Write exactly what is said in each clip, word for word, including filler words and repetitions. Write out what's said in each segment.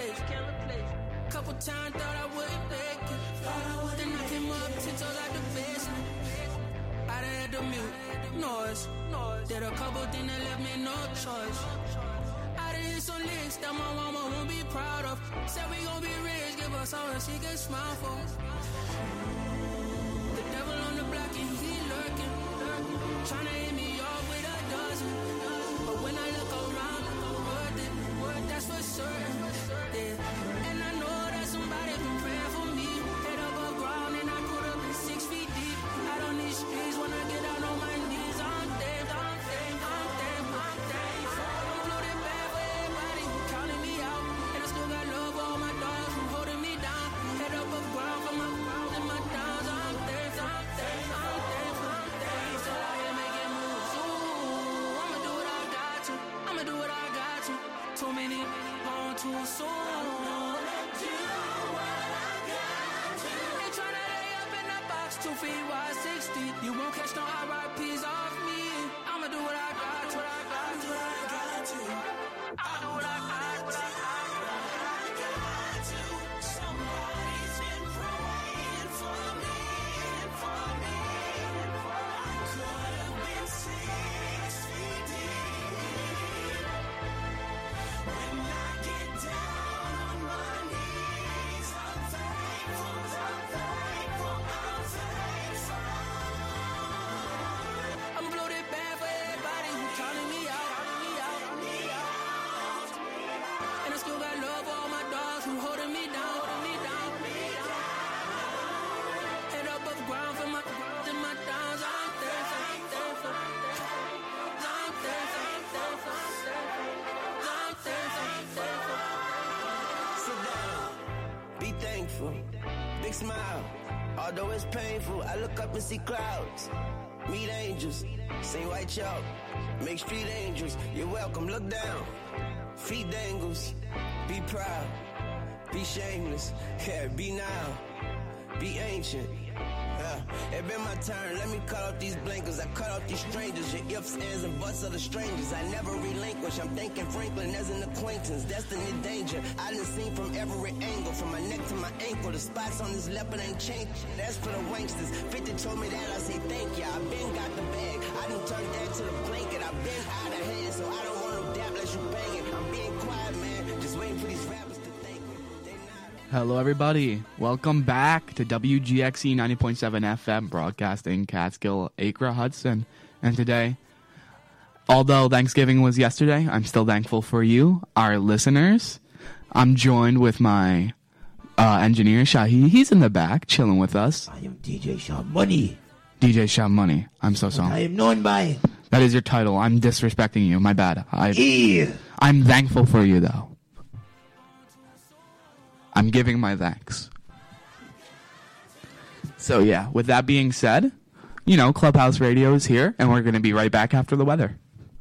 replace. Couple times thought I wouldn't make it. Then I came up ten toes out the basement. I done had the mute noise. Did a couple things that left me no choice. I done hit some licks that my mama won't be proud of. Said we gon' be rich, give us all that she can smile for. The devil on the block and he lurking. Tryna hit me off with a dozen. But when I look around, worth it, worth that's for certain. Yeah. And I know that somebody been praying for me. Head above ground and I put up in six feet deep. Out on these streets when I get out on my knees. I'm dead, I'm dead, I'm dead, I'm dead. I'm loaded bad for everybody who counting me out. And I still got love for all my dogs who holding me down. Head above ground for my ground and my downs. I'm dead, I'm dead, I'm dead, I'm dead. Still out here making moves. Ooh, I'ma do what I got to. I'ma do what I got to. Too many gone too soon. Two feet wide, sixty. You won't catch no R I Ps off me. I'ma do what I got to. What I got to. What I got to. I'ma do what I got. What I got. What I got to. Somebody's been praying for me. For me. I could have been six feet deep. When I get down on my knees, I'm thankful. I'm thankful. I'm thankful. I'm bloated bad for everybody who counting me out, counting me out, counting me out. And I still got love for all my dogs who holding me down, holding me down, me down. Head up above ground for my growth and my downs. I'm there, I'm there, I'm there. I'm there, I'm there, I'm there. I'm there, I'm there. Sit down, be thankful, big smile. Although it's painful, I look up and see clouds. Meet angels, sing white chalk, make street angels. You're welcome, look down. Feet dangles, be proud, be shameless, yeah, be now, be ancient. Yeah, it been my turn, let me cut off these blinkers. I cut off these strangers, your ifs, ands, and buts of the strangers. I never relinquish, I'm thinking Franklin as an acquaintance. Destiny danger, I done seen from every angle. From my neck to my ankle, the spots on this leopard ain't changed. That's for the wanksters, fifty told me that, I say thank ya. I been got the bag, I done turned that to the blanket. I been out of hand, so I don't want no dap unless you bang it. I'm being quiet, man, just waiting for these rappers to thank me. They not. Hello, everybody. Welcome back to W G X E ninety point seven F M, broadcasting Catskill, Acre, Hudson. And today, although Thanksgiving was yesterday, I'm still thankful for you, our listeners. I'm joined with my uh, engineer, Shahi. He's in the back, chilling with us. I am D J Sean Money. D J Sham Money. I'm so I sorry. am known by That is your title. I'm disrespecting you. My bad. I, E. I'm thankful for you, though. I'm giving my thanks. So, yeah, with that being said, you know, Clubhouse Radio is here, and we're going to be right back after the weather.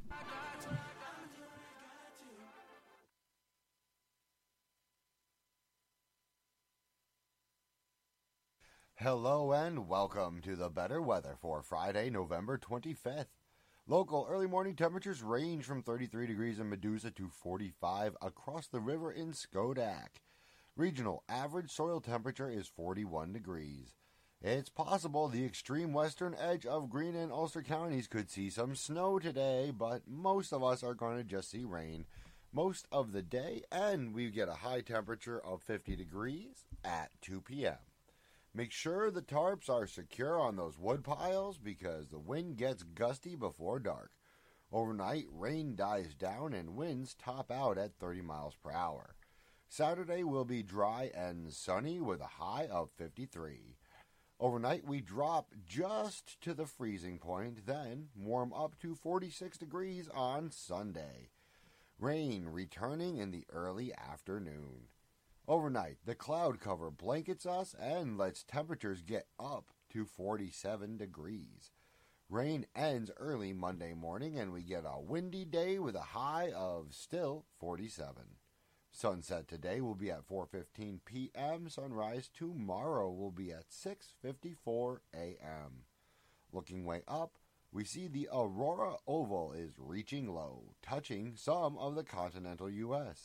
Hello and welcome to the better weather for Friday, November twenty-fifth. Local early morning temperatures range from thirty-three degrees in Medusa to forty-five across the river in Schodack. Regional average soil temperature is forty-one degrees. It's possible the extreme western edge of Greene and Ulster counties could see some snow today, but most of us are going to just see rain most of the day, and we get a high temperature of fifty degrees at two p.m. Make sure the tarps are secure on those wood piles because the wind gets gusty before dark. Overnight, rain dies down and winds top out at thirty miles per hour. Saturday will be dry and sunny with a high of fifty-three. Overnight, we drop just to the freezing point, then warm up to forty-six degrees on Sunday. Rain returning in the early afternoon. Overnight, the cloud cover blankets us and lets temperatures get up to forty-seven degrees. Rain ends early Monday morning and we get a windy day with a high of still forty-seven. Sunset today will be at four fifteen p.m. Sunrise tomorrow will be at six fifty-four a.m. Looking way up, we see the Aurora Oval is reaching low, touching some of the continental U S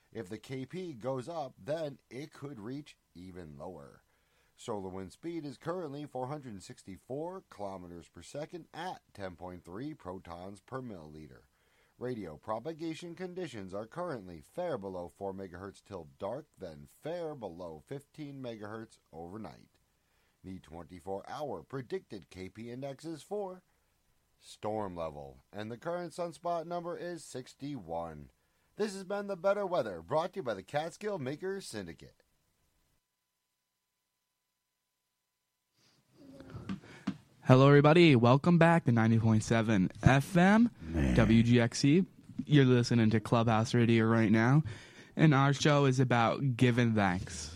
If the K P goes up, then it could reach even lower. Solar wind speed is currently four hundred sixty-four kilometers per second at ten point three protons per milliliter. Radio propagation conditions are currently fair below four megahertz till dark, then fair below fifteen megahertz overnight. The twenty-four hour predicted K P index is for storm level, and the current sunspot number is sixty-one. This has been The Better Weather, brought to you by the Catskill Makers Syndicate. Hello, everybody. Welcome back to ninety point seven F M, Man. W G X C. You're listening to Clubhouse Radio right now, and our show is about giving thanks.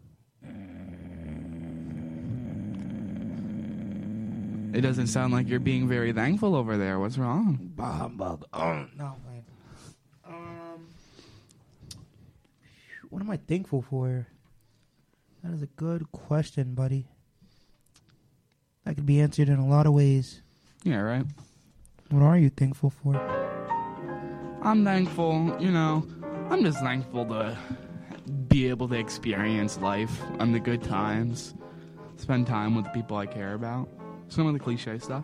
It doesn't sound like you're being very thankful over there. What's wrong? Humbug. Oh, no, man. Um, what am I thankful for? That is a good question, buddy. That could be answered in a lot of ways. Yeah, right. What are you thankful for? I'm thankful, you know, I'm just thankful to be able to experience life and the good times, spend time with the people I care about. Some of the cliche stuff.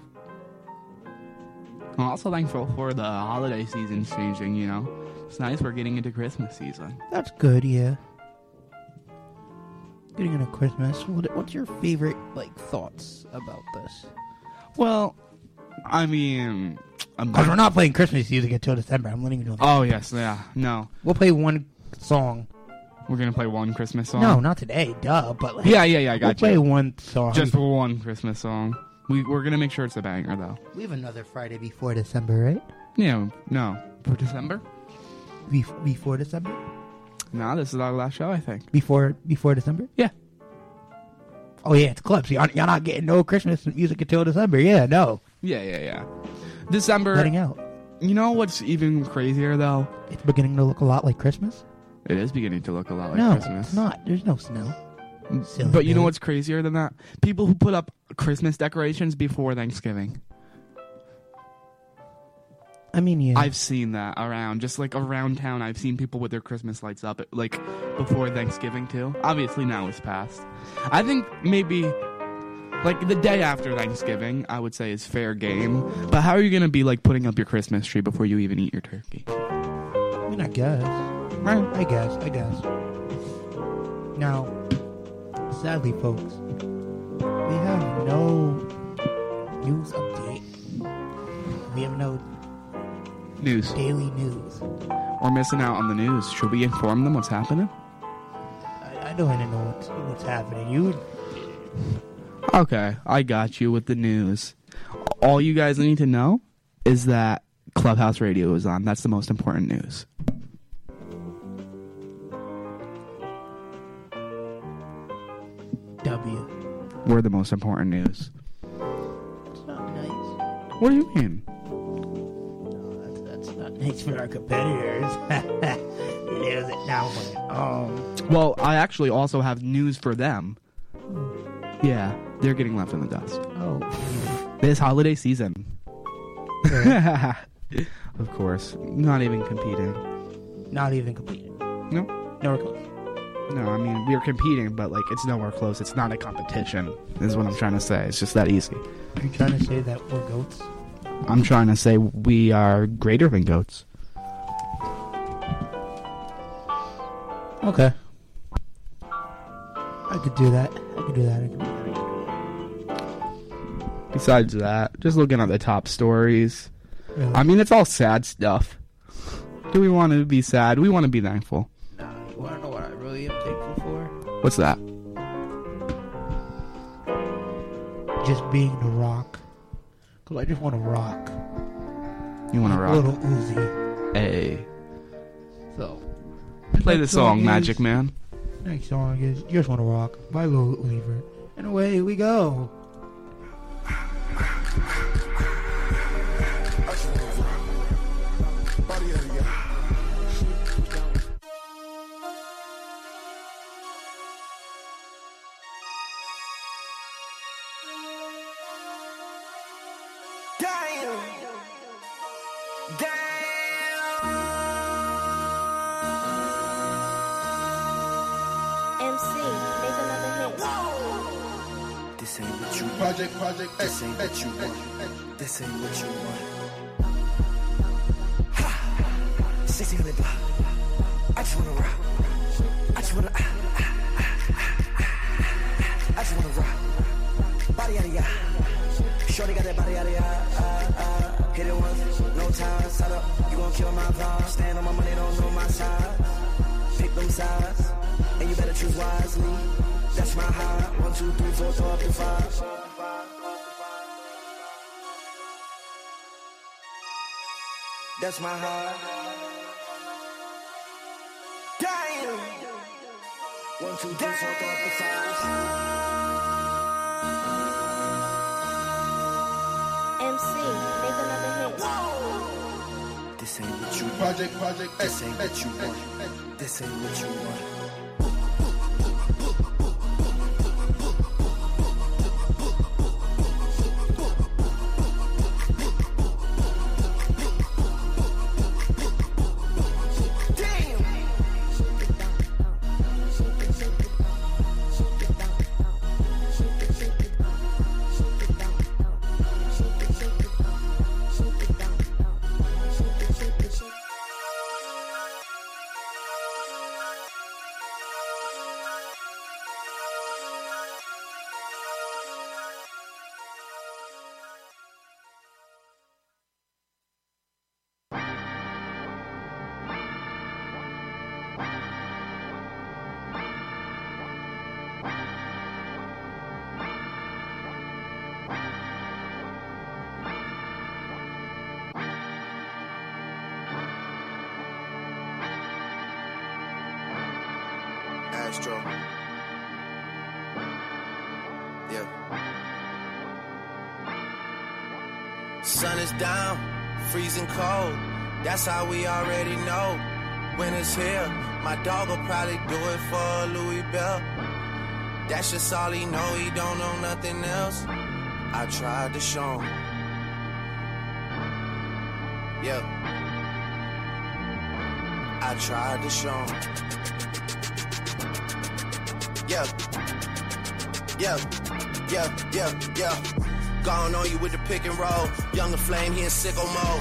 I'm also thankful for the holiday season changing, you know. It's nice we're getting into Christmas season. That's good, yeah. Getting into Christmas. What, what's your favorite, like, thoughts about this? Well, I mean... Because we're not playing Christmas music until December. I'm letting you know that. Oh, yes, yeah. No. We'll play one song. We're going to play one Christmas song? No, not today. Duh. But like, yeah, yeah, yeah, I got we'll you. play one song. Just one Christmas song. We, we're going to make sure it's a banger, though. We have another Friday before December, right? Yeah, no. For December? Be- before December? No, this is our last show, I think. Before before December? Yeah. Oh, yeah, it's clubs. Y'all, y'all not getting no Christmas music until December. Yeah, no. Yeah, yeah, yeah. December. Letting out. You know what's even crazier, though? It's beginning to look a lot like Christmas. It is beginning to look a lot like no, Christmas. No, it's not. There's no snow. Silly but you man. know what's crazier than that? People who put up Christmas decorations before Thanksgiving. I mean, yeah. I've seen that around. Just like around town, I've seen people with their Christmas lights up, like, before Thanksgiving, too. Obviously, now it's past. I think maybe... Like, the day after Thanksgiving, I would say, is fair game. But how are you going to be, like, putting up your Christmas tree before you even eat your turkey? I mean, I guess. Right. I guess, I guess. Now, sadly, folks, we have no news update. We have no News. daily news. We're missing out on the news. Should we inform them what's happening? I, I don't even know what's, what's happening. You... Okay, I got you with the news. All you guys need to know is that Clubhouse Radio is on. That's the most important news. W. We're the most important news. It's not nice. What do you mean? No, that's, that's not nice for our competitors. Lose it now. Um, Well, I actually also have news for them. Yeah, they're getting left in the dust. oh. This holiday season. Okay. Of course. Not even competing. Not even completed. No? Nowhere close. No, I mean, we're competing, but, like, it's nowhere close. It's not a competition, is what I'm trying to say. It's just that easy. Are you trying to say that we're goats? I'm trying to say we are greater than goats. Okay. I could do that. I could do that. I could do that. Besides that, just looking at the top stories. Really? I mean, it's all sad stuff. Do we want to be sad? We want to be thankful. Nah, you want to know what I really am thankful for? What's that? Just being the rock. Because I just want to rock. You want to A rock? little Uzi. Hey. So. Play the next song, is- Magic Man. Next song is Just Want to Rock by Lil Uzi Vert. And away we go. Damn. Damn. what you project, project. This ain't what you want. This ain't what you want. Ha! sixty hundred block. I just wanna rock. I just wanna. Ah, ah, ah, ah, ah. I just wanna rock. Body out of ya. Shorty got that body out of ya. Uh, uh. Hit it once, no time. Side up, you gon' kill my vibe. Stand on my money, don't know my size. Pick them sides, and you better choose wisely. That's my high. One, two, three, four, throw up to five. That's my high. Damn. One, two, three, four, throw up to five. M C, make another hit. This ain't what you project, project. This ain't what you want. This ain't what you want. Astro. Yeah. Sun is down, freezing cold. That's how we already know. Winter's here. My dog will probably do it for Louis Bell. That's just all he know. He don't know nothing else. I tried to show him. Yeah. I tried to show him. Yeah, yeah, yeah, yeah, yeah. Gone on you with the pick and roll. Younger flame, he in sicko mode.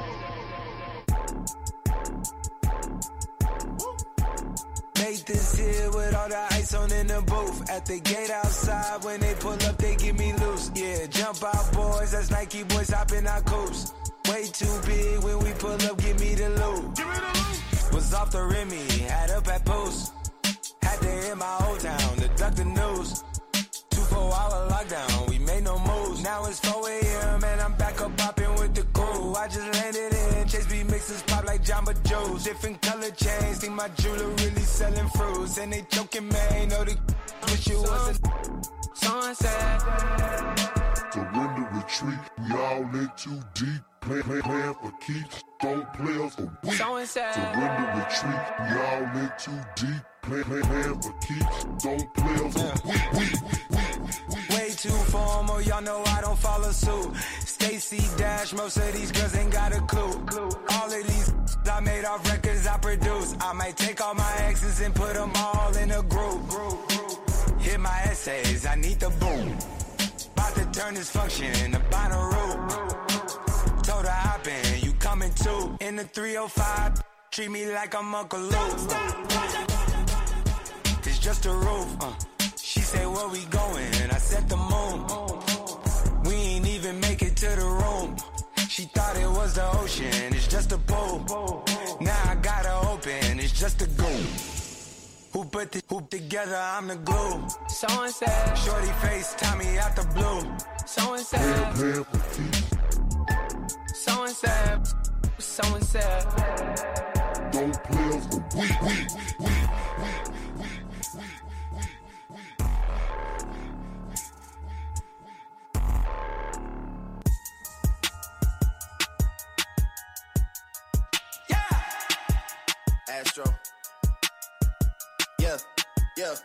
Made this here with all the ice on in the booth. At the gate outside, when they pull up, they give me loose. Yeah, jump out, boys. That's Nike boys hopping our coops. Way too big when we pull up, give me the loot. Give me the loot. Was off the Remy, had up at post. Had to hit my old town to duck the news. Two four hour lockdown, we made no moves. Now it's four a.m. and I'm back up popping with the crew. I just landed in, Chase B mixes pop like Jamba Joe's. Different color chains, think my jeweler really selling fruits. And they joking, man, know the wish it was a sunset. Surrender, retreat, we all in too deep. Plan, plan, plan for keeps, don't play us a week. Surrender, retreat, we all in too deep. Plan, plan, plan for keeps, don't play us a week. Way too formal, y'all know I don't follow suit. Stacy Dash, most of these girls ain't got a clue. All of these I made off records I produce. I might take all my exes and put them all in a group. Hit my essays, I need the boom. About to turn this function into Bonnaroo. Told her hop in, you coming too. In the three oh five, treat me like I'm Uncle Luke. It's just a roof. Uh. She said, where we going? And I said the moon. We ain't even make it to the room. She thought it was the ocean. It's just a pool. Now I gotta open. It's just a goon. Who put the hoop together? I'm the glue. So and said, shorty face, Tommy out the blue. So and said, so and said, so and said, don't play us a week, week, week. Astro. Yeah, yeah.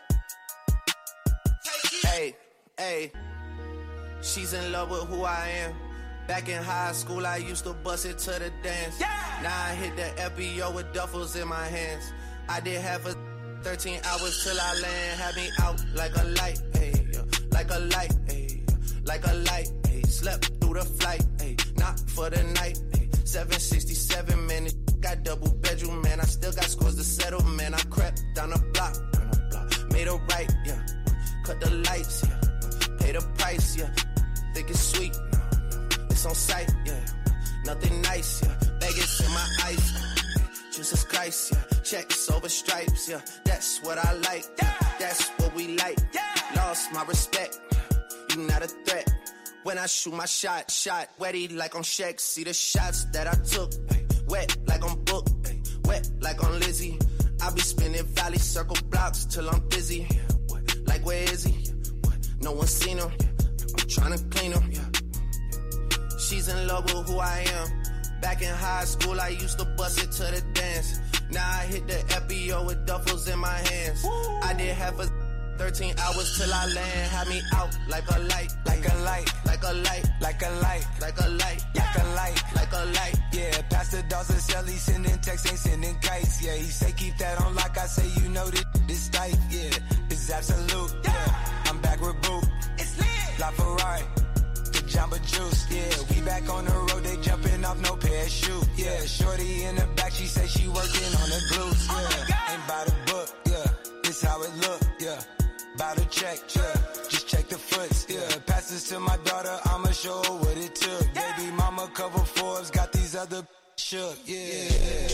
Hey, hey. She's in love with who I am. Back in high school, I used to bust it to the dance. Yeah. Now I hit the F B O with duffels in my hands. I did half a thirteen hours till I land. Had me out like a light, hey, like a light, hey. like a light. Ay, slept through the flight, ay, not for the night. Ay, seven sixty-seven, man, this got double bedroom, man. I still got scores to settle, man. I crept down the block, down the block, made a right, yeah. Cut the lights, yeah. Pay the price, yeah. Think it's sweet, no, no. It's on sight, yeah. Nothing nice, yeah. Vegas in my ice, Jesus Christ, yeah. Checks over stripes, yeah. That's what I like, yeah. That's what we like, yeah. Lost my respect, you not a threat. When I shoot my shot, shot wetty like on Shaq. See the shots that I took, ay, wet like on Book, ay, wet like on Lizzie. I be spinning valley circle blocks till I'm busy. Yeah, what? Like where is he? Yeah, what? No one seen him. Yeah, I'm trying to clean him. Yeah, yeah. She's in love with who I am. Back in high school, I used to bust it to the dance. Now I hit the F B O with duffels in my hands. Woo. I did half a thirteen hours till I land. Had me out like a light, like a light, like a light, like a light, like a light, like a light, like a light. Yeah, Pastor Dawson Shelly sending texts, ain't sending kites. Yeah, he say keep that on lock. I say you know this, this tight. Yeah, it's absolute. Yeah, I'm back with Boot. It's lit. La Ferrari, the Jamba Juice. Yeah, we back on the road. They jumping off no parachute. Yeah, shorty in the back. She say she working on the glutes. Yeah, ain't by the book. Yeah, this how it look. Yeah. About to check, yeah. Just check the foots, yeah. Pass this to my daughter, I'ma show her what it took. Yeah. Baby mama cover Forbes, got these other shook, yeah.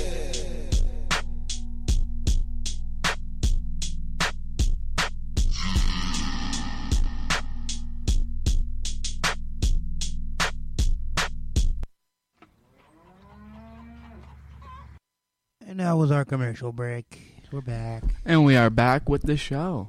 And that was our commercial break. We're back. And we are back with the show.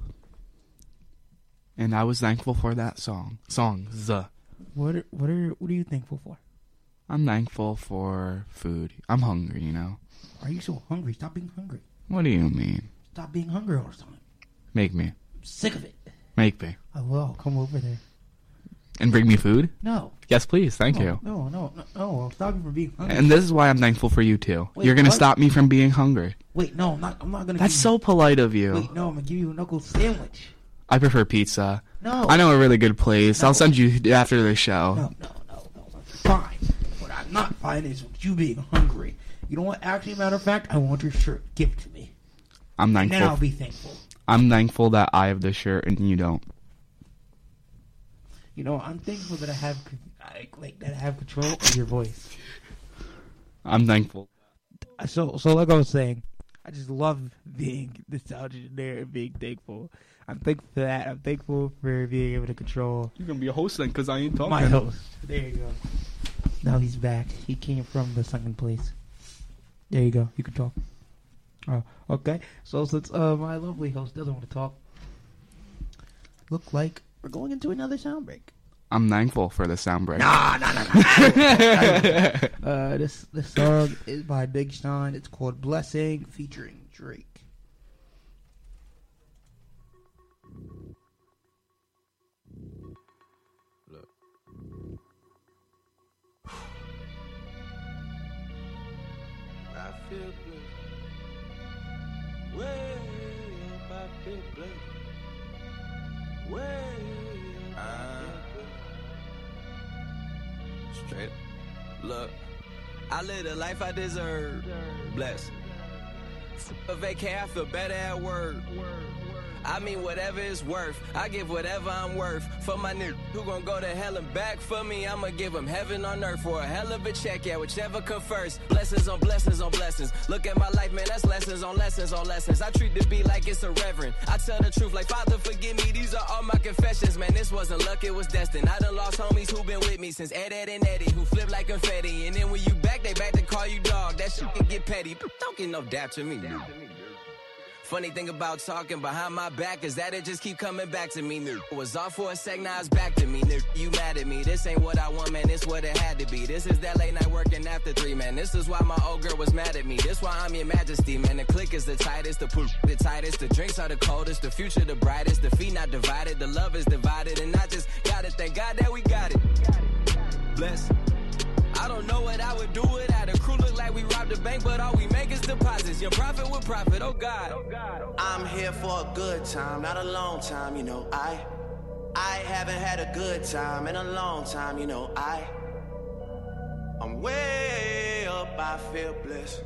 And I was thankful for that song. Songs. What are, what are what are you thankful for? I'm thankful for food. I'm hungry, you know. Are you so hungry? Stop being hungry. What do you mean? Stop being hungry all the time. Make me. I'm sick of it. Make me. I will. Come over there. And bring me food? No. Yes, please. Thank no, you. No, no, no, no. I'll stop you from being hungry. And this is why I'm thankful for you, too. Wait, You're going to what? stop me from being hungry. Wait, no, I'm not, I'm not going to. That's so polite of you. Wait, no, I'm going to give you a knuckle sandwich. I prefer pizza. No. I know a really good place. No. I'll send you after the show. No, no, no, no. Fine. What I'm not fine is with you being hungry. You know what? Actually, matter of fact, I want your shirt. Give it to me. I'm thankful. And then I'll be thankful. I'm thankful that I have the shirt and you don't. You know, I'm thankful that I have, I, like, that I have control of your voice. I'm thankful. So, so like I was saying, I just love being nostalgic there and being thankful. I'm thankful for that. I'm thankful for being able to control. You're gonna be a host then, cause I ain't talking. My host. There you go. Now he's back. He came from the second place. There you go. You can talk. Oh, okay. So since uh, my lovely host doesn't want to talk, look like we're going into another sound break. I'm thankful for the sound break. Nah, nah, nah, nah. uh, this this song is by Big Sean. It's called "Blessing" featuring Drake. Look. I feel good. Way up, I feel good. Way up, I feel good. Straight up. Look, I live the life I deserve. Blessed. A vacay, I feel better at work. I mean whatever it's worth, I give whatever I'm worth. For my nigga who gon' go to hell and back for me, I'ma give him heaven on earth for a hell of a check, yeah, whichever come first. Blessings on blessings on blessings. Look at my life, man, that's lessons on lessons on lessons. I treat the beat like it's a reverend. I tell the truth like, Father, forgive me, these are all my confessions. Man, this wasn't luck, it was destined. I done lost homies who been with me since Ed, Ed, and Eddie, who flip like confetti. And then when you back, they back to call you dog. That shit can get petty. Don't get no dap to me, dude. Funny thing about talking behind my back is that it just keep coming back to me. Nigga. Was off for a sec, now it's back to me. Nigga. You mad at me? This ain't what I want, man. This what it had to be. This is that late night working after three, man. This is why my old girl was mad at me. This why I'm your majesty, man. The click is the tightest, the poop the tightest, the drinks are the coldest, the future the brightest, the feet not divided, the love is divided, and I just gotta thank God that we got it. Bless. I don't know what I would do without a crew. Look like we robbed a bank, but all we make is deposits. Your profit with profit, oh God. I'm here for a good time, not a long time, you know. I I haven't had a good time in a long time, you know, I, I'm way up, I feel blessed.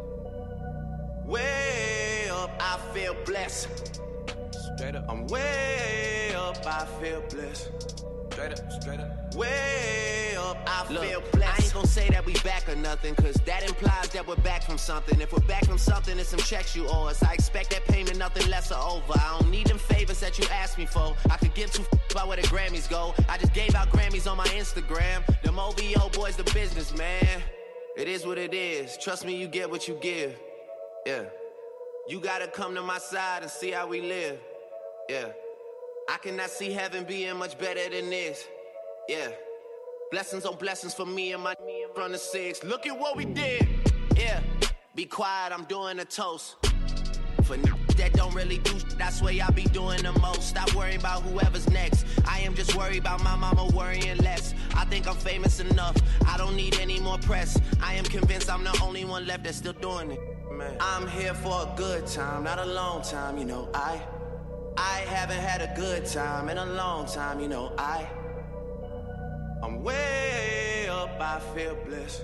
Way up, I feel blessed. Straight up. I'm way up, I feel blessed. Straight up, straight up. Way up, I Look, feel blessed. I ain't gonna say that we back or nothing, cause that implies that we're back from something. If we're back from something, it's some checks you owe us. I expect that payment, nothing less or over. I don't need them favors that you asked me for. I could give two f- about where the Grammys go. I just gave out Grammys on my Instagram. Them O V O boys, the business, man. It is what it is. Trust me, you get what you give. Yeah. You gotta come to my side and see how we live. Yeah. I cannot see heaven being much better than this. Yeah. Blessings on blessings for me and my from the six. Look at what we did. Yeah. Be quiet, I'm doing a toast. For n- that don't really do shit, I swear y'all be doing the most. Stop worrying about whoever's next. I am just worried about my mama worrying less. I think I'm famous enough. I don't need any more press. I am convinced I'm the only one left that's still doing it. Man. I'm here for a good time, not a long time, you know, I I haven't had a good time in a long time, you know, I I'm way up, I feel blessed.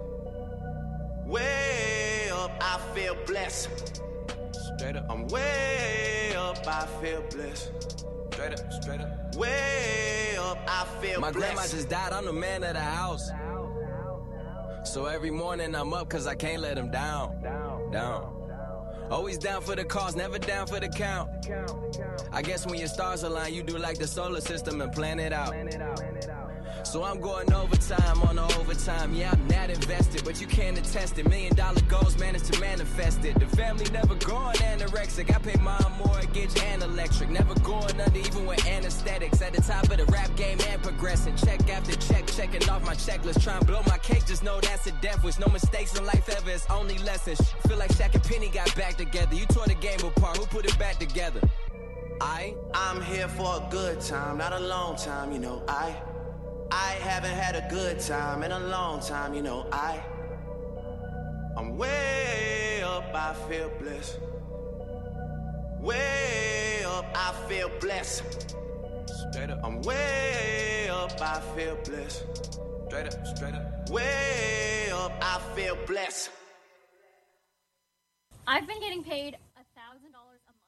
Way up, I feel blessed. Straight up. I'm way up, I feel blessed. Straight up, straight up. Way up, I feel My blessed. grandma just died, I'm the man of the house. So every morning I'm up cause I can't let him down. Down. Down. Always down for the cause, never down for the count. I guess when your stars align, you do like the solar system and plan it out. So I'm going overtime on the overtime. Yeah, I'm not invested, but you can't attest it. Million dollar goals managed to manifest it. The family never going anorexic. I pay my mortgage and electric. Never going under even with anesthetics. At the top of the rap game and progressing. Check after check, checking off my checklist. Try and blow my cake, just know that's a death wish. No mistakes in life ever, it's only lessons. Feel like Shaq and Penny got back together. You tore the game apart, who put it back together? I, I'm here for a good time, not a long time, you know, I I haven't had a good time in a long time, you know, I I'm way up, I feel blessed. Way up, I feel blessed. Straight up. I'm way up, I feel blessed. Straight up, straight up. Way up, I feel blessed. I've been getting paid a thousand dollars a month.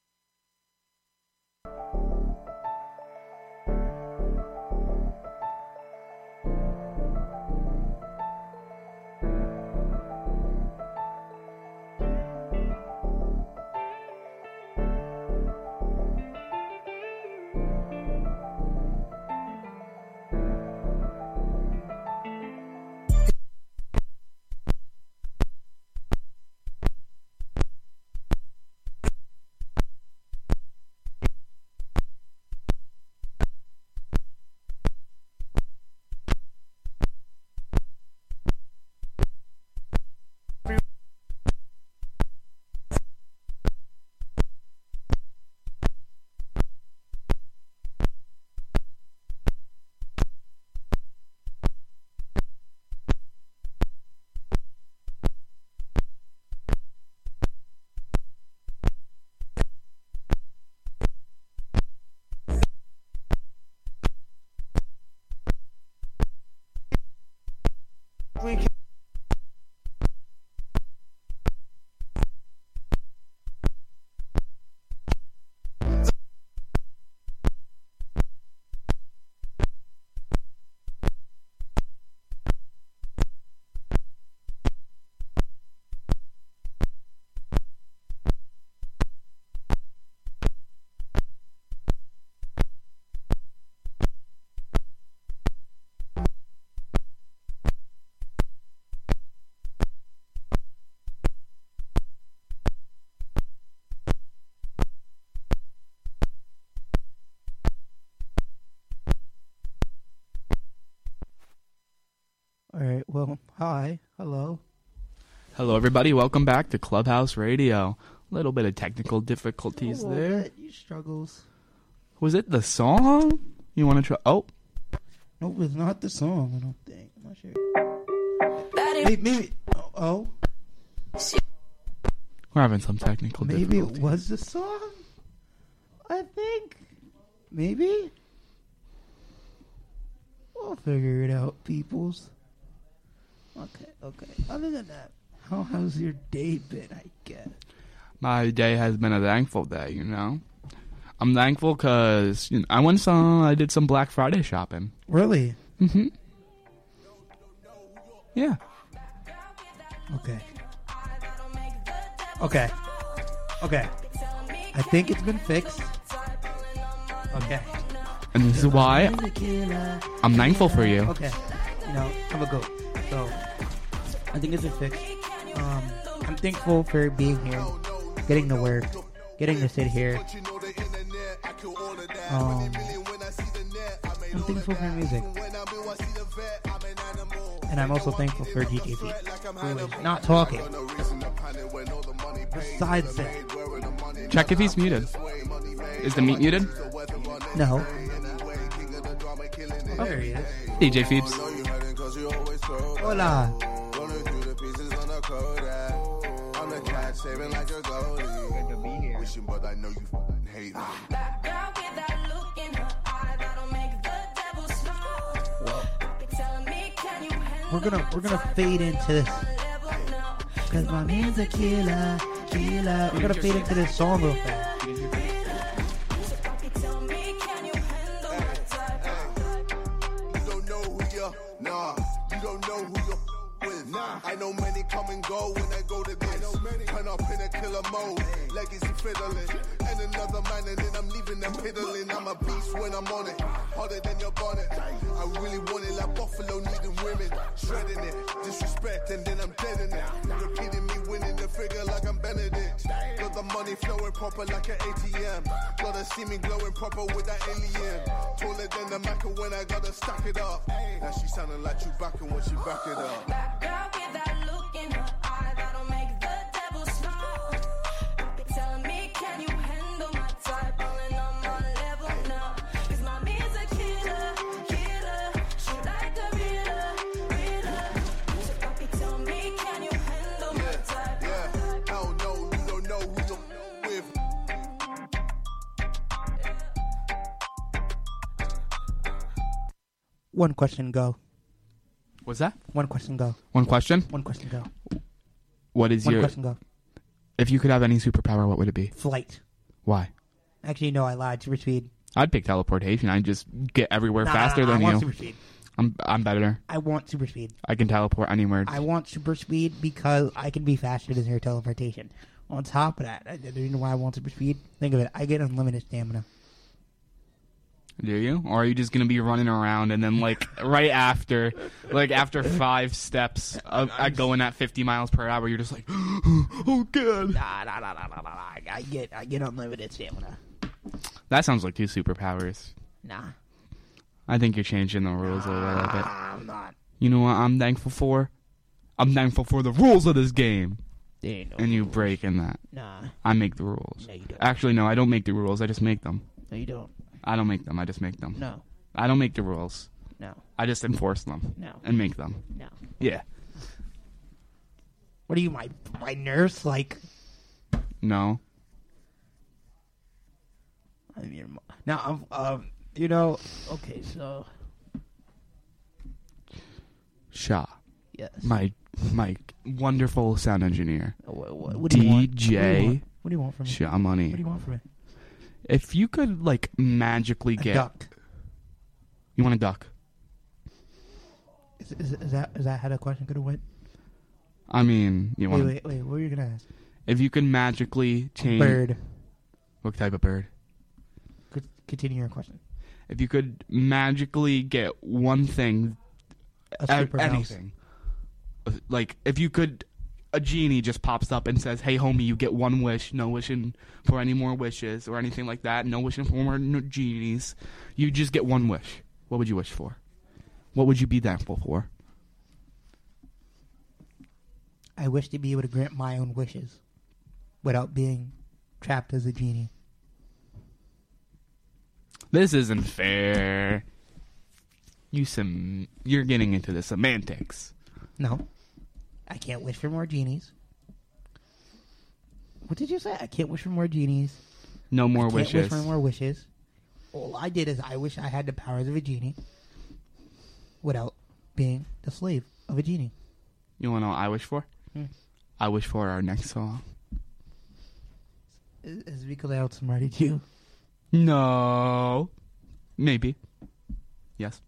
All right. Well, hi. Hello. Hello, everybody. Welcome back to Clubhouse Radio. A little bit of technical difficulties Oh, there. that, you struggles. Was it the song? You want to try? Oh. Nope, it's not the song, I don't think. I'm not sure. Maybe. maybe oh, oh. We're having some technical Maybe difficulties. it was the song? I think. Maybe? figure it out, peoples. Okay, okay. Other than that, how has your day been, I guess? My day has been a thankful day, you know? I'm thankful because you know, I went some, I did some Black Friday shopping. Really? Mm-hmm. Yeah. Okay. Okay. Okay. I think it's been fixed. Okay. And this is why I'm thankful for you. Okay. You know, I'm a goat. So, I think it's been fixed. Um, I'm thankful for being here, getting to work, getting to sit here. Um, I'm thankful for music. And I'm also thankful for D J Feet, who is not talking. Besides that. Check if he's muted. Is the meat muted? No. Oh, there he is. D J Feeds. Hola. We're gonna we're gonna fade into this. Cause my man's a killer, killer. We're gonna fade into this song real fast. You don't know who you're, nah. You don't know who you're with. Nah. I know many come and go when I go to this. Turn up in a killer mode, legacy fiddling. And another man and then I'm leaving them piddling. I'm a beast when I'm on it, harder than your bonnet. I really want it like Buffalo needing women. Shredding it, disrespect and then I'm dead in it. Repeating me winning the figure like I'm Benedict. Got the money flowing proper like an A T M. Gotta see me glowing proper with that alien. Taller than the Maca when I gotta stack it up. Now she sounding like Chewbacca when she back it up. That girl with that look in her eye that'll make the devil smile. Be telling me, can you handle my type? Falling on my level now. Cause my man's a killer, killer. She like a reader, reader. So papi, tell me, can you handle my type? Yeah, hell no, you don't know who you're with. One question, go. What's that? One question, go. One question? One question, go. What is One your... question, go. If you could have any superpower, what would it be? Flight. Why? Actually, no, I lied. Super speed. I'd pick teleportation. I'd just get everywhere Nah, faster nah, than I want you. super speed. I'm I'm better. I want super speed. I can teleport anywhere. I want super speed because I can be faster than your teleportation. On top of that, I, do you know why I want super speed? Think of it. I get unlimited stamina. Do you? Or are you just going to be running around and then, like, right after, like, after five steps of uh, going at fifty miles per hour, you're just like, oh, God. Nah, nah, nah, nah, nah, nah. I get, I get unlimited stamina. That sounds like two superpowers. Nah. I think you're changing the rules a little bit. Nah, I'm not. You know what I'm thankful for? I'm thankful for the rules of this game. There ain't no and you rules. breaking that. Nah. I make the rules. No, you don't. Actually, no, I don't make the rules. I just make them. No, you don't. I don't make them. I just make them. No. I don't make the rules. No. I just enforce them. No. And make them. No. Yeah. What are you, my my nurse? Like, No. I'm your mo- now. I'm um. You know. Okay, so. Shaw. Yes. My my wonderful sound engineer. What, what, what do you want? D J. What do you want from me? Shaw Money. What do you want from me? If you could like magically A get duck. You want a duck? Is, is, is that is that how the question could have went? I mean, you Wait, want wait, wait. What were you gonna ask? If you could magically change Bird. What type of bird? Could continue your question. If you could magically get one thing, A super mouse. anything, like if you could, a genie just pops up and says, "Hey, homie, you get one wish. No wishing for any more wishes or anything like that. No wishing for more no genies. You just get one wish. What would you wish for? What would you be thankful for?" I wish to be able to grant my own wishes without being trapped as a genie. This isn't fair. You some you're getting into the semantics. No. I can't wish for more genies. What did you say? I can't wish for more genies. No more I can't wishes. wish for more wishes. All I did is I wish I had the powers of a genie. without being the slave of a genie. You want to know what I wish for? Hmm. I wish for our next song. Is, is it because I outsmarted you? No. Maybe. Yes.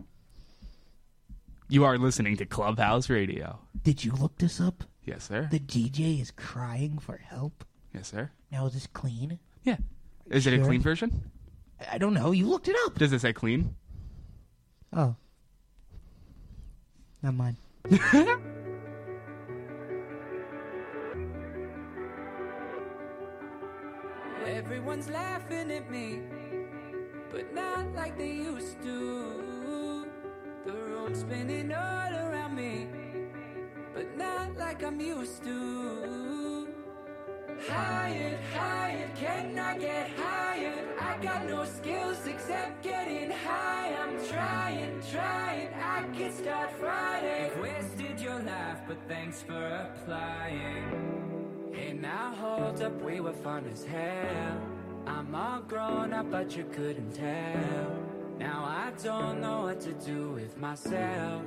You are listening to Clubhouse Radio. Did you look this up? Yes, sir. The D J is crying for help. Yes, sir. Now, is this clean? Yeah. Is it Sure. a clean version? I don't know. You looked it up. Does it say clean? Oh. Not mine. Everyone's laughing at me, but not like they used to. The room's spinning all around me, but not like I'm used to. Hired, hired, can I get hired? I got no skills except getting high. I'm trying, trying, I could start Friday. You've wasted your life, but thanks for applying. Hey, now hold up, we were fun as hell. I'm all grown up, but you couldn't tell. Now I don't know what to do with myself.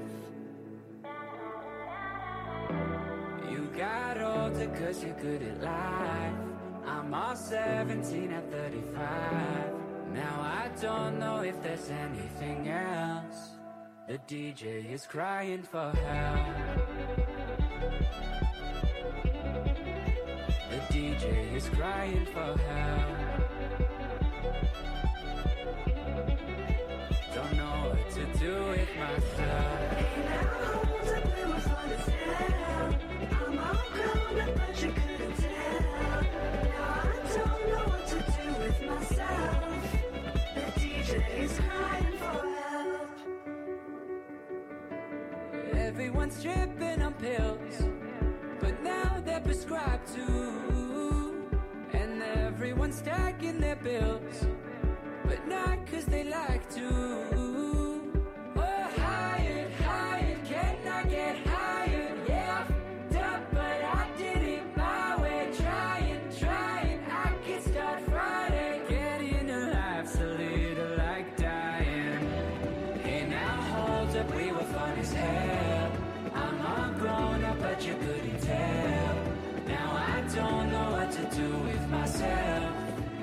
You got older cause you're good at life. I'm all seventeen at thirty-five. Now I don't know if there's anything else. The D J is crying for help. The D J is crying for help. Don't know what to do with myself. I'm all grown up, but you couldn't tell. Now I don't know what to do with myself. The D J is crying for help. Everyone's tripping on pills, but now they're prescribed to. And everyone's stacking their bills, but not cause they like to. Oh, hired, hired, can I get hired? Yeah, I've done, but I did it my way. Trying, trying, I could start Friday. Getting alife's a little like dying. Hey, now hold up, we were fun as hell. I'm all grown up, but you couldn't tell. Now I don't know what to do with myself.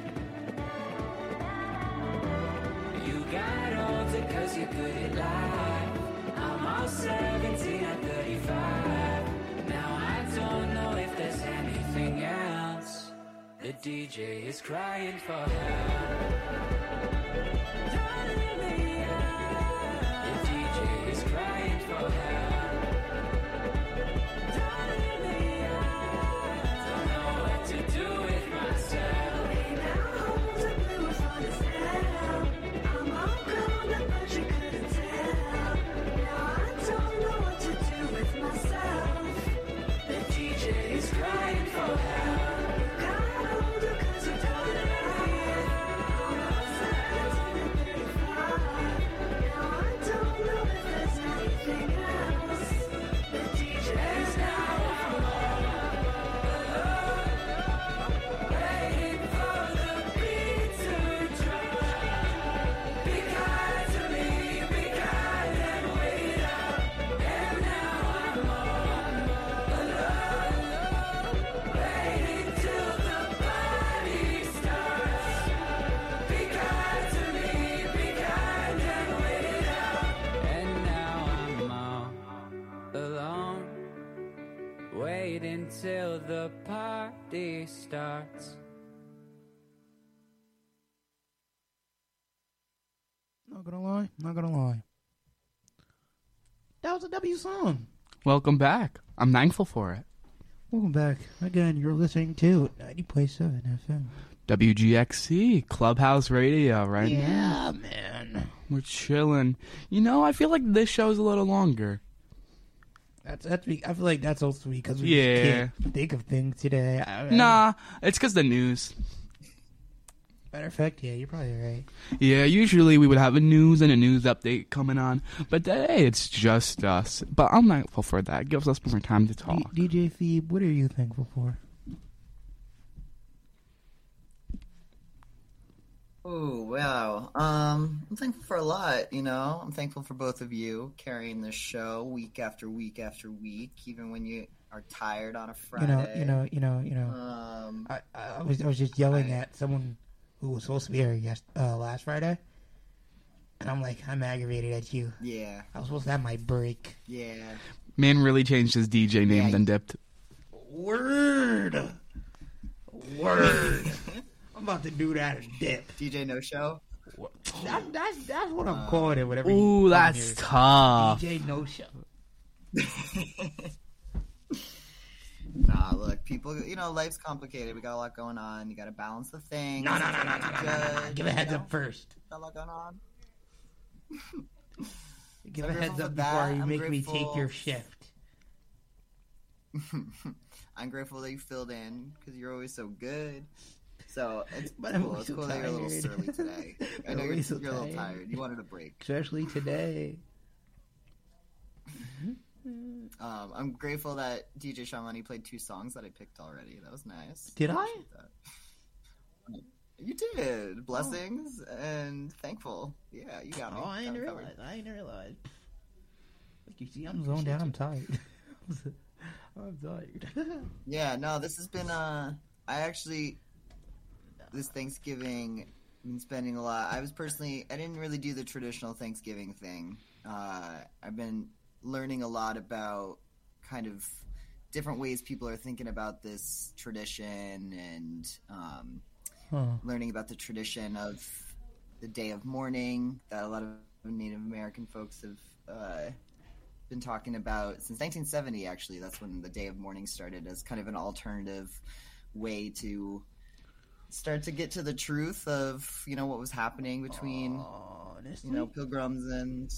You got older cause you're good at life. I'm all seventeen at thirty-five. Now I don't know if there's anything else. The D J is crying for help. The D J is crying for help. Don't know what to do with myself. I'm all grown up, but you couldn't tell. Now I don't know what to do with myself. The D J is crying for help. Got older cause you don't like. I'm all seventeen and thirty-five. Now I don't know if there's anything else. The D J is now waiting for the beat to drop. Be kind to me, be kind and wait up. And now I'm all alone, waiting till the party starts. Be kind to me, be kind and wait up. And now I'm all alone, waiting till the party starts. Not gonna lie. Not gonna lie. That was a W song. Welcome back. I'm thankful for it. Welcome back. Again, you're listening to ninety point seven F M. W G X C, Clubhouse Radio, right Yeah, now. man. We're chilling. You know, I feel like this show's a little longer. That's that's. be- I feel like that's also because we Yeah. just can't think of things today. I, I- Nah, it's because the news. Matter of fact, yeah, you're probably right. Yeah, usually we would have a news and a news update coming on, but today it's just us. But I'm thankful for that. It gives us more time to talk. D- DJ Phoebe, what are you thankful for? Oh, wow. Um, I'm thankful for a lot, you know. I'm thankful for both of you carrying this show week after week after week, even when you are tired on a You know, Friday. you know, you know, you know. Um, I, I was I was just yelling I- at someone who was supposed to be here yes, uh, last Friday, and I'm like, I'm aggravated at you. Yeah. I was supposed to have my break. Yeah. Man really changed his D J name, Yeah, then you- dipped. Word, word. I'm about to do that and dip. D J No Show. That, that's that's what I'm Uh, calling it. Whatever. Ooh, you that's here. tough. D J No Show. Nah, look, people, you know, life's complicated. We got a lot going on. You got to balance the things. No, no, no, no, no, no, no, no. Give a heads you know? up first. Got a lot going on. Give I'm a heads grateful up for before that. you I'm make me grateful- take your shift. I'm grateful that you filled in because you're always so good. So it's But I'm cool. It's so cool that you're a little tired. surly today. I I'm know you're, always so you're a little tired. tired. You wanted a break. Especially today. Um, I'm grateful that D J Sean Money played two songs that I picked already. That was nice. Did I? Appreciate that. You did. Blessings and thankful. Yeah, you got me. Oh, I Got didn't me covered. realize. I didn't realize. Like you see, I'm zoned out. I'm tired. I'm tired. Yeah, no, this has been, uh, I actually, this Thanksgiving, been spending a lot. I was personally, I didn't really do the traditional Thanksgiving thing. Uh, I've been learning a lot about kind of different ways people are thinking about this tradition and um, Huh. learning about the tradition of the Day of Mourning that a lot of Native American folks have uh, been talking about since nineteen seventy, actually. That's when the Day of Mourning started as kind of an alternative way to start to get to the truth of, you know, what was happening between, you know, pilgrims and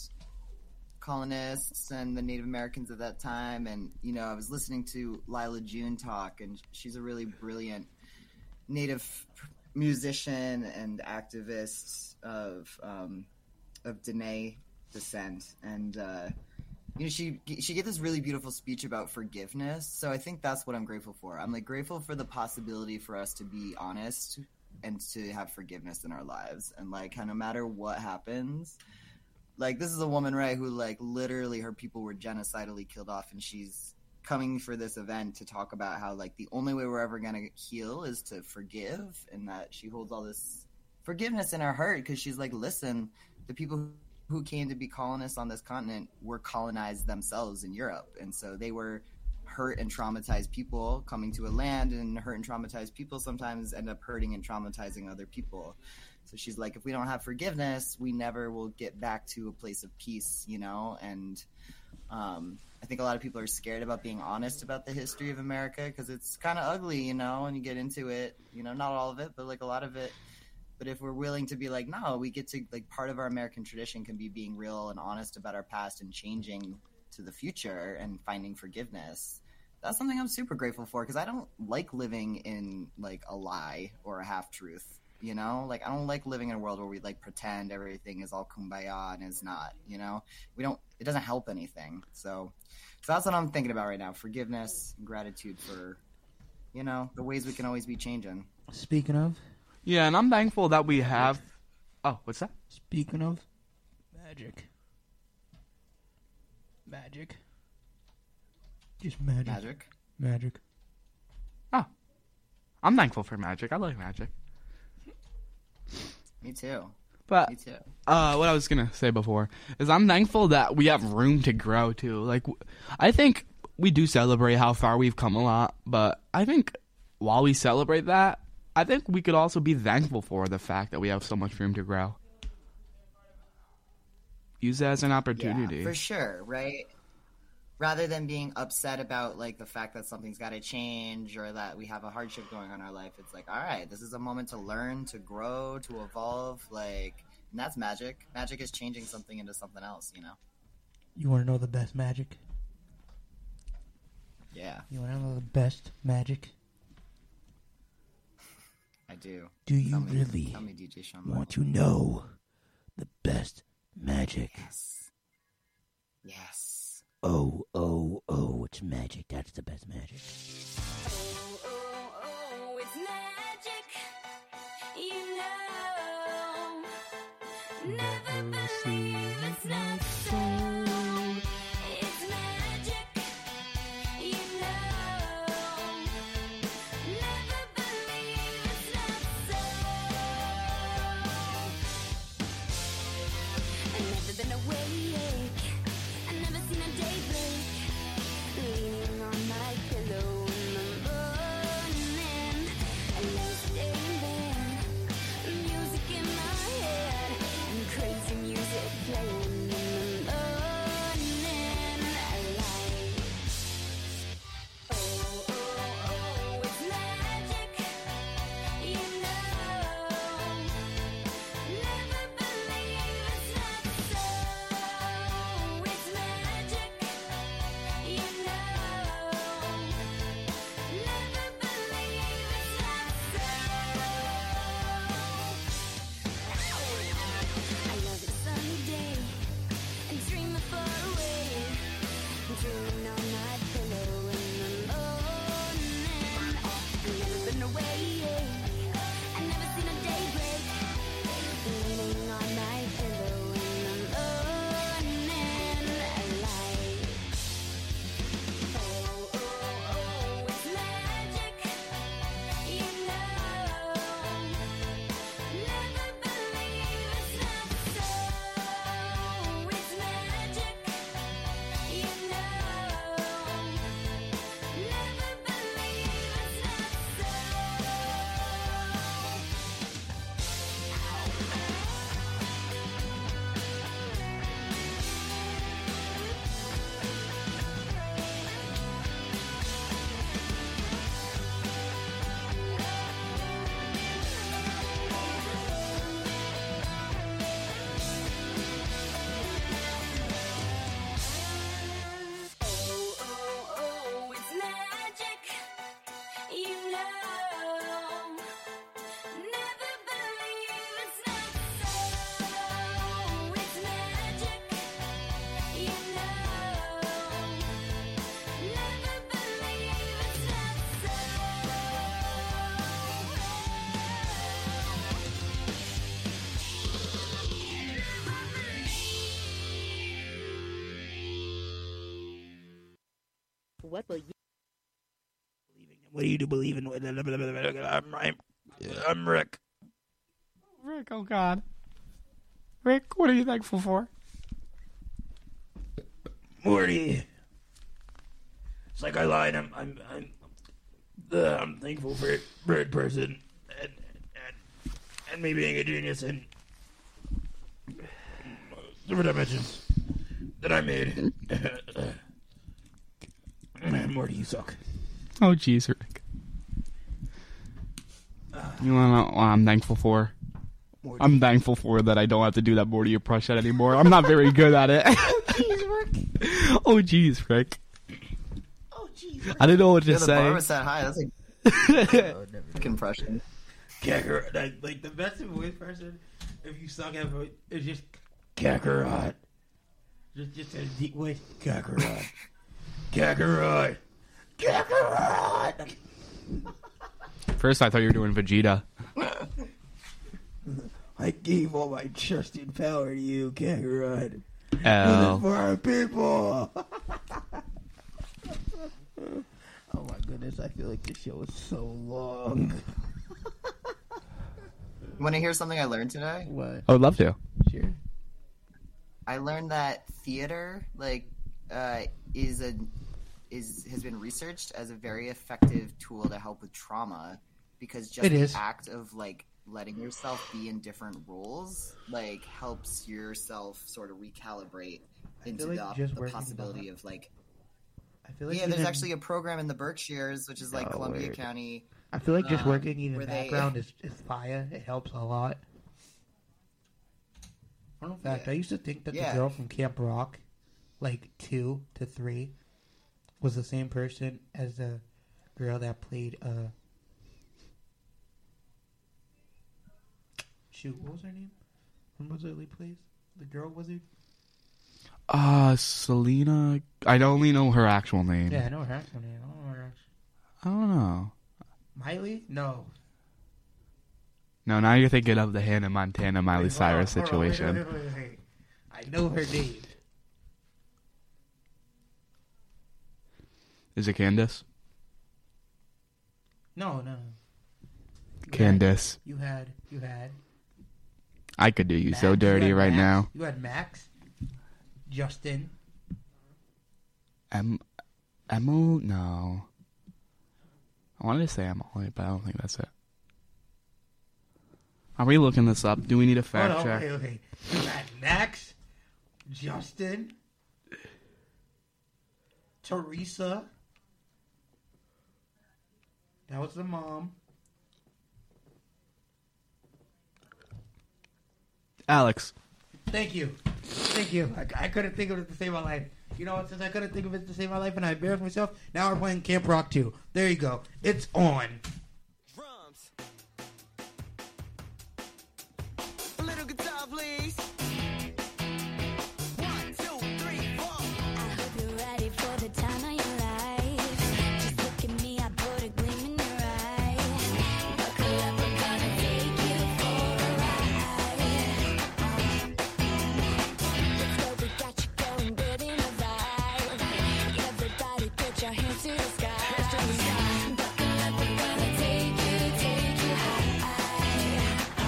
colonists and the Native Americans at that time. And, you know, I was listening to Lila June talk, and she's a really brilliant Native musician and activist of um, of Dene descent, and uh, you know, she she gave this really beautiful speech about forgiveness. So I think that's what I'm grateful for. I'm like grateful for the possibility for us to be honest and to have forgiveness in our lives, and like no matter what happens. Like, this is a woman, right, who like literally her people were genocidally killed off, and she's coming for this event to talk about how like the only way we're ever going to heal is to forgive, and that she holds all this forgiveness in her heart because she's like, listen, the people who came to be colonists on this continent were colonized themselves in Europe, and so they were hurt and traumatized people coming to a land, and hurt and traumatized people sometimes end up hurting and traumatizing other people. So she's like, if we don't have forgiveness, we never will get back to a place of peace, you know? And um, I think a lot of people are scared about being honest about the history of America because it's kind of ugly, you know, when you get into it, you know, not all of it, but like a lot of it. But if we're willing to be like, no, we get to, like, part of our American tradition can be being real and honest about our past and changing to the future and finding forgiveness. That's something I'm super grateful for because I don't like living in, like, a lie or a half-truth. You know, like, I don't like living in a world where we like pretend everything is all kumbaya and is not, you know, we don't, it doesn't help anything. So, so that's what I'm thinking about right now. Forgiveness and gratitude for, you know, the ways we can always be changing. Speaking of, Yeah, and I'm thankful that we have. Oh, what's that? speaking of magic, magic, just magic, Magic. magic. Oh, I'm thankful for magic. I like magic. Me too. But Me too. uh, what I was gonna say before is I'm thankful that we have room to grow too. Like, w- I think we do celebrate how far we've come a lot, but I think while we celebrate that, I think we could also be thankful for the fact that we have so much room to grow. Use it as an opportunity. Yeah, for sure, right? Rather than being upset about like the fact that something's got to change or that we have a hardship going on in our life, it's like, all right, this is a moment to learn, to grow, to evolve. Like, and that's magic. Magic is changing something into something else, you know? You want to know the best magic? Yeah, You want to know the best magic? I do. Do you Tell me- really tell me, D J Sean want to know the best magic? Yes. Yes. Oh, oh, oh, it's magic. That's the best magic. Oh, it's magic. You know Never see it's not so. It's magic, you know. Never believe it's not so. I've never been awake. I've never seen a day break. Leaning on my pillow in the morning. I love staying there. Music in my head. And crazy music playing in the morning. I like. Oh, oh, oh, it's magic. You know. Never believe it's not so. It's magic. You know. Never believe it's not so. I love it sunny day and dream of far away. Dreaming on my pillow in the morning. I've never been away. I've never seen a day break. Leaning on my pillow in the morning. I like. Oh, oh, oh, it's magic. You know. Never believe it's not so. It's magic. You know. Never believe it's not so. Oh, oh, oh, it's magic. You know. Never believe it's not so. It's magic. You know. Never believe it's not so. What will you What do you do believe in? I'm, I'm, I'm Rick. Rick, oh God. Rick, what are you thankful for? Morty. It's like I lied. I'm I'm I'm, uh, I'm thankful for Bird Person and and and me being a genius and different dimensions that I made. Morty, you suck. Oh, jeez, Rick. You wanna know what I'm thankful for? Morty. I'm thankful for that I don't have to do that Morty impression anymore. I'm not very good at it. Jeez, Rick. Oh, jeez, Rick. Oh, jeez. Rick. I didn't know what to Yeah, the say. bar was that high. That's like oh, impression. Kakarot. Like, like the best voice person, if you suck at voice, is just Kakarot. Just, just a deep voice. Kakarot. Kakarot. Kakarot. First, I thought you were doing Vegeta. I gave all my trust and power to you, Kakarot. Oh. For our people. Oh my goodness, I feel like this show is so long. You want to hear something I learned today? What? I would love to. Sure. I learned that theater, like, uh, is a is has been researched as a very effective tool to help with trauma, because just It the is. act of like letting yourself be in different roles like helps yourself sort of recalibrate into like the, just the working possibility behind- of like. I feel like Yeah, there's even- actually a program in the Berkshires, which is like Oh, Columbia word. County. I feel like just um, working in the where they- background is, is fire. It helps a lot. In fact, I used to think that Yeah. the girl from Camp Rock, like two to three, was the same person as the girl that played. Uh, shoot, what was her name? From Wizardly Place? The girl wizard? Uh, Selena. I only know her actual name. Yeah, I know her actual name. I don't know her actual... I don't know. Miley? No. No, now you're thinking of the Hannah Montana Miley Wait, Cyrus hold on, hold on, situation. wait, wait, wait, wait. I know her name. Is it Candace? No, no. You Candace. Had, you had, you had. I could do you Max, so dirty you had right Max, now. You had Max, Justin. Em, Emily? No. I wanted to say Emily, but I don't think that's it. Are we looking this up? Do we need a fact Hold on, check? wait, wait. You had Max, Justin, Teresa. That was the mom. Alex. Thank you. Thank you. I, I couldn't think of it to save my life. You know what? Since I couldn't think of it to save my life and I embarrassed myself, now we're playing Camp Rock two. There you go. It's on. Drums. A little guitar, please. One, two, three, four. I hope you're ready for the time of your life. Just look at me, I put a gleam in your eye. Buckle up, we're gonna take you for a ride. Let's go, we got you going, building a vibe. Everybody put your hands to the sky. Buckle up, we're gonna take you, take you high.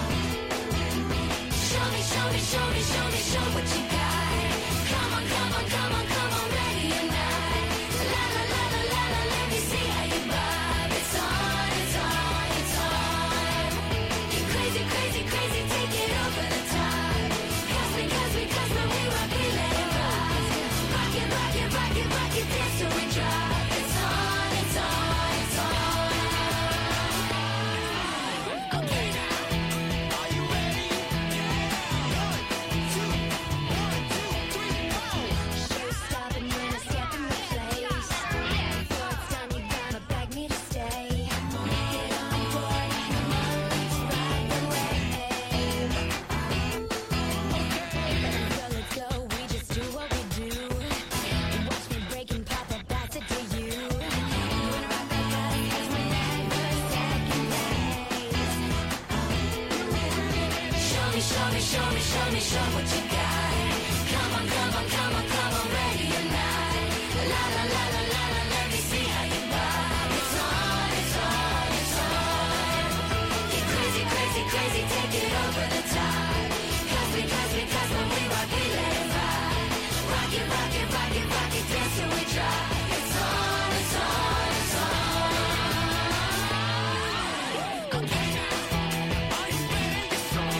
Show me, show me, show me, show me, show what you got. Come on, come on, come on, come on, ready or not. La la la la la la, let me see how you bob. It's on, it's on, it's on. You're crazy, crazy, crazy, take it over the top. Cause we, cause we, cause when we rock, we let it rock. Rock it, rock it, rock it, rock it, dance till we drop. It's on, it's on, it's on. Okay now, are you ready? Showstopping when I step in the place. Before it's done, you're gonna beg me to stay. Get on board, come on, let's ride the wave. So let's go, we just do what we do. You watch me break and pop a back it to you. You wanna rock like us, 'cause we're never second place. Show me, show me, show me, show me, show what you got. Come on, come on, come on, come on, ready or not. La la la la la la, let me see how you bob. It's on, it's on, it's on. Get crazy, crazy, crazy, take it over the top. Cause we, cause we, cause when we rock, we let it ride. Rock it, rock it, rock it, rock it, dance till we drop. It's on, it's on, it's on. Okay now, are you ready? It's on.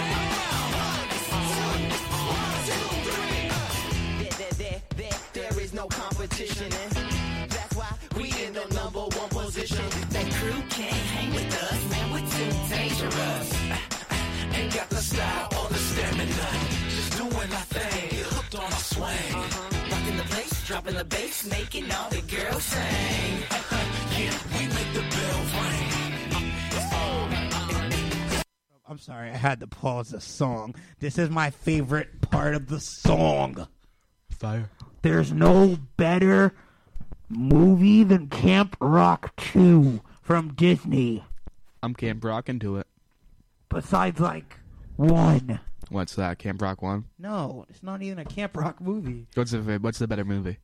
There, there, there, there, there is no competition, and that's why we in the number one position. That crew can't hang with us, man, we're too dangerous. Ain't got the style or the stamina, just doing our thing, hooked on our swing. Uh-huh. Rocking the place, dropping the bass, making all the girls sing. Yeah, we make the bell ring. I'm sorry, I had to pause the song. This is my favorite part of the song. Fire. There's no better movie than Camp Rock two from Disney. I'm Camp Rock into it. Besides, like, one. What's that? Camp Rock one? No, it's not even a Camp Rock movie. What's the What's the better movie?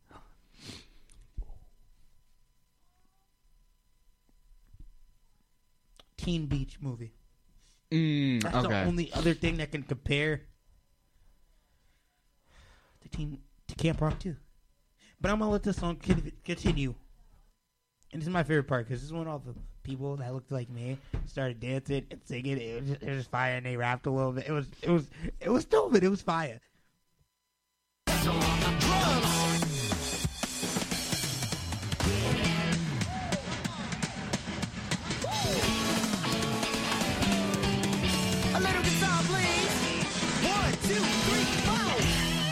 Teen Beach movie. Mm, That's okay. the only other thing that can compare to Teen to Camp Rock two. But I'm gonna let this song con- continue. And this is my favorite part because this is when all the people that looked like me started dancing and singing. It was just, it was just fire, and they rapped a little bit. It was it was it was stupid. It was fire. A little guitar, please. One, two, three, four.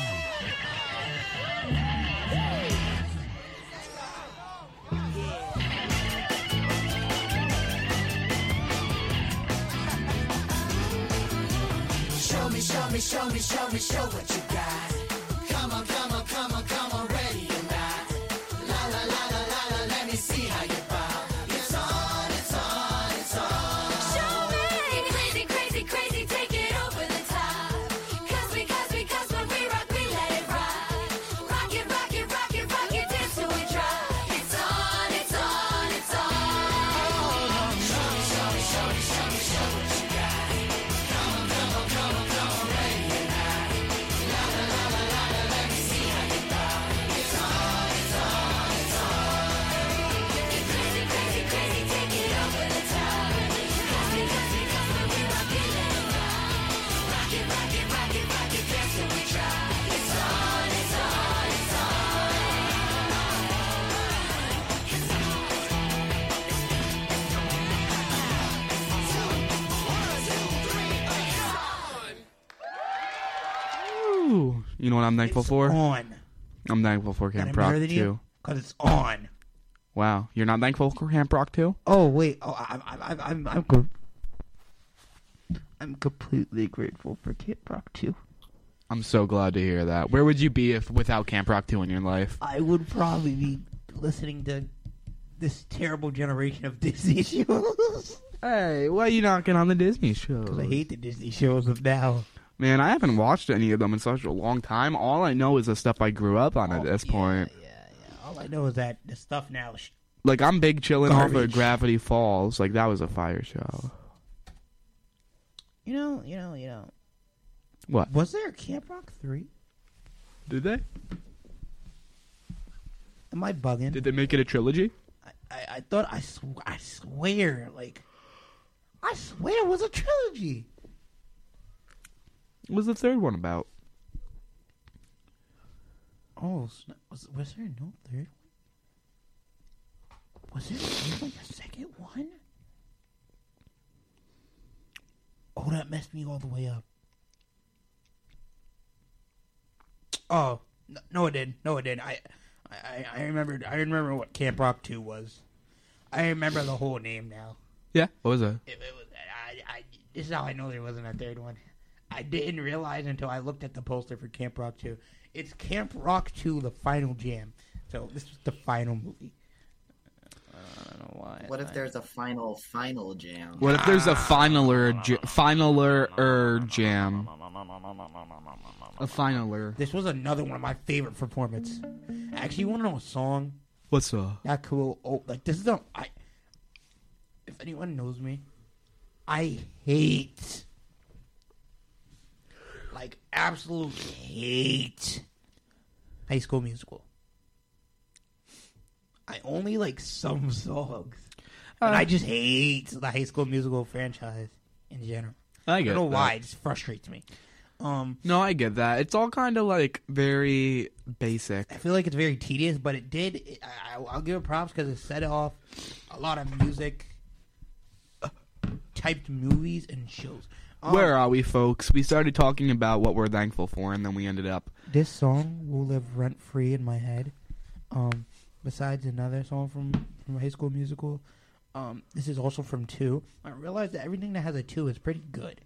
Show me, show me, show me, show me, show what you got. Come on, come on, come on, come on, ready or not. La la la la la la, let me see how you bob. It's on, it's on, it's on. Show me. Crazy, crazy, Ooh. You know what I'm thankful It's for? on. I'm thankful for Got Camp it Rock better than you? two. Because it's on. Wow. You're not thankful for Camp Rock two? Oh wait. Oh, I'm I'm I'm I'm I'm, co- I'm completely grateful for Camp Rock two. I'm so glad to hear that. Where would you be if without Camp Rock two in your life? I would probably be listening to this terrible generation of Disney shows. Hey, why are you knocking on the Disney shows? Because I hate the Disney shows of now. Man, I haven't watched any of them in such a long time. All I know is the stuff I grew up on at this point. All I know is that the stuff now is Like, I'm big chilling off of Garbage. Gravity Falls. Like, that was a fire show. You know, you know, you know. What? Was there a Camp Rock three? Did they? Am I bugging? Did they make it a trilogy? I, I, I thought, I, sw- I swear, like, I swear it was a trilogy. What was the third one about? Oh, sna- was, was there no third one? Was there even a second one? Oh, that messed me all the way up. Oh, no, no it didn't. No, it didn't. I, I, I remembered. I remember what Camp Rock two was. I remember the whole name now. Yeah, what was it? It, it was. I, I, this is how I know there wasn't a third one. I didn't realize until I looked at the poster for Camp Rock two. It's Camp Rock two: The Final Jam. So this was the final movie. I don't know why. What if there's a final, final jam? What if there's a finaler, j- finaler er jam? A finaler. This was another one of my favorite performances. Actually, you want to know a song? What's uh? That cool. Oh, like this is the. I. If anyone knows me, I hate. Like absolute hate. High School Musical. I only like some songs, and Uh, I just hate the High School Musical franchise in general. I get don't know that. why. It just frustrates me. Um, No, I get that. It's all kind of like very basic. I feel like it's very tedious, but it did. It, I, I'll give it props because it set off a lot of music typed movies and shows. Um, Where are we, folks? We started talking about what we're thankful for, and then we ended up. This song will live rent free in my head. Um, besides another song from from High School Musical, um, this is also from two. I realized that everything that has a two is pretty good.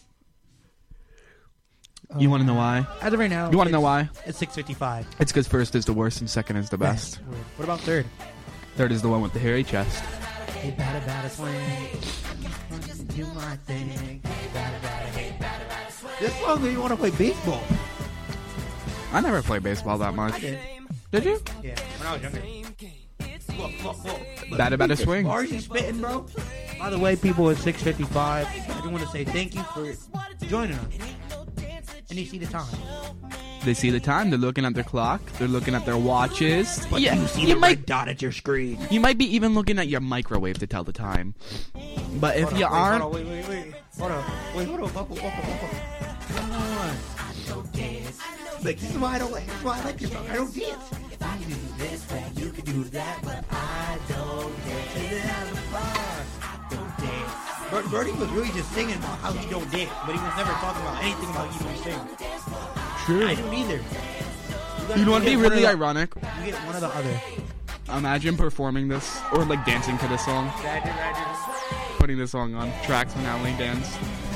You want to know why? As of right now, You want to know it's- why? It's six fifty-five. It's because first is the worst and second is the best. Weird. What about third? Third is the one with the hairy chest. Hey, bada bada swing. Do my thing. Hey, bada bada, hey, bada bada swing. This song made me want to play baseball. I never played baseball that much. Did. Did you? Yeah, when I was younger. Whoa, whoa, whoa. Bada bada swing. Bars you spitting, bro. By the way, people, it's six fifty-five. I just want to say thank you for joining us. And you see the time. They see the time. They're looking at their clock. They're looking at their watches. But yeah, you see you the might red dot at your screen. you might be even looking at your microwave to tell the time. But if Hold on, you wait, aren't, Hold on, wait, wait, wait. Hold on. Wait, hold on. Buckle, buckle, buckle. Come on. I don't dance. Like, this is why I don't like, this is why I like this song. I don't dance. If I do this, then you can do that, but I don't dance. And then I have fun. I don't dance. Bert, Bertie was really just singing about how he don't dance, but he was never talking about anything about he don't sing. True. I don't either. You know what would be get one really of the- ironic? You get one or the other. Imagine performing this or like dancing to this song, putting this song on tracks when Natalie dance.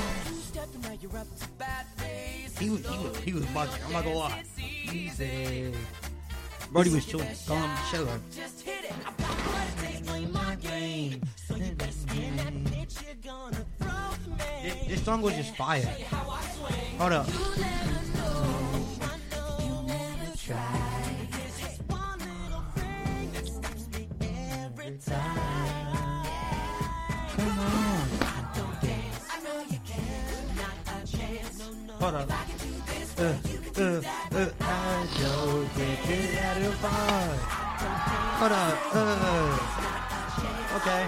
He was, he was, he was bugging. I'm not gonna lie. Easy. Brody was chilling. Gum chilling. This, this song was just fire. Hold up. Come on. Hold up. Uh, uh, uh, I don't get it out of fun. Hold up. Uh, okay.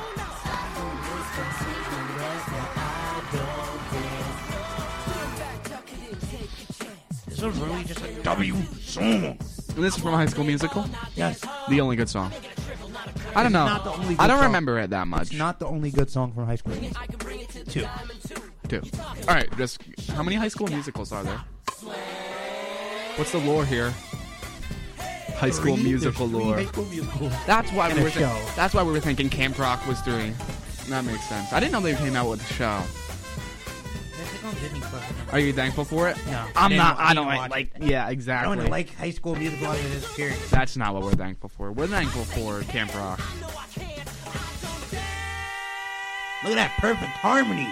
This was really just a W song. And this is from High School Musical. Yes. The only good song. I don't It's know. not the only I good don't song. remember it that much. It's not the only good song from High School Musical. Two. Two. All right. Just how many High School Musicals are there? What's the lore here? High School Three- Musical there's three lore. High School Musical. That's why And we a were. Th- show. that's why we were thinking Camp Rock was three. That makes sense. I didn't know they came out with a show. It's on Disney Plus. Are you thankful for it? No, I'm didn't not. wa- I didn't don't watch like. like it. yeah, I exactly. don't like High School Musical other than this period. That's not what we're thankful for. We're thankful for Camp Rock. Look at that perfect harmony.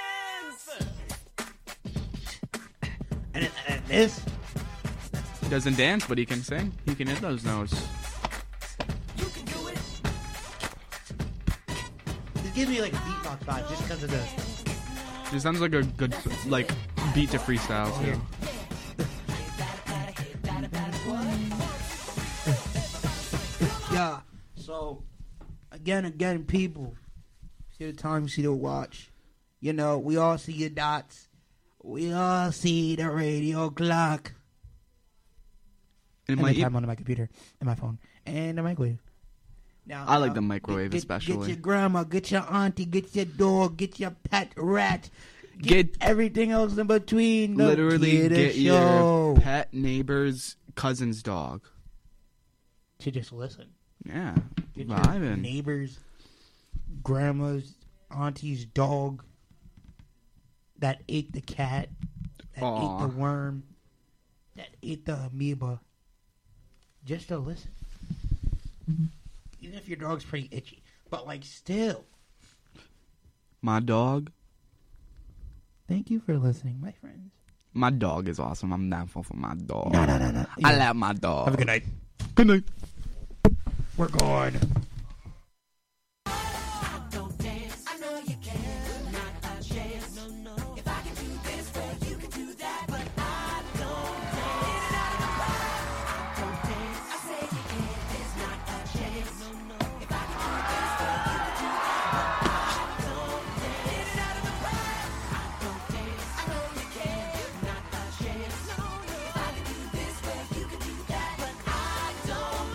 And, it, and this. He doesn't dance, but he can sing. He can hit those notes. This gives me like a beatbox vibe just because of the. It sounds like a good like beat to freestyle too. Yeah. So, again, again, people, see the time, see the watch. You know, we all see your dots. We all see the radio clock. It And might the e- time on my computer and my phone and the microwave. Now, I like uh, the microwave get, especially. Get your grandma, get your auntie, get your dog, get your pet rat, get, Get- everything else in between. The Literally kid get show. your pet neighbor's cousin's dog. To just listen. Yeah, Get your vibing. neighbors, grandma's, auntie's dog that ate the cat, that Aw. ate the worm, that ate the amoeba. Just to listen. Even if your dog's pretty itchy. But, like, still. My dog. Thank you for listening, my friends. My dog is awesome. I'm thankful for my dog. No, no, no, no. I Yeah. love my dog. Have a good night. Good night. We're gone.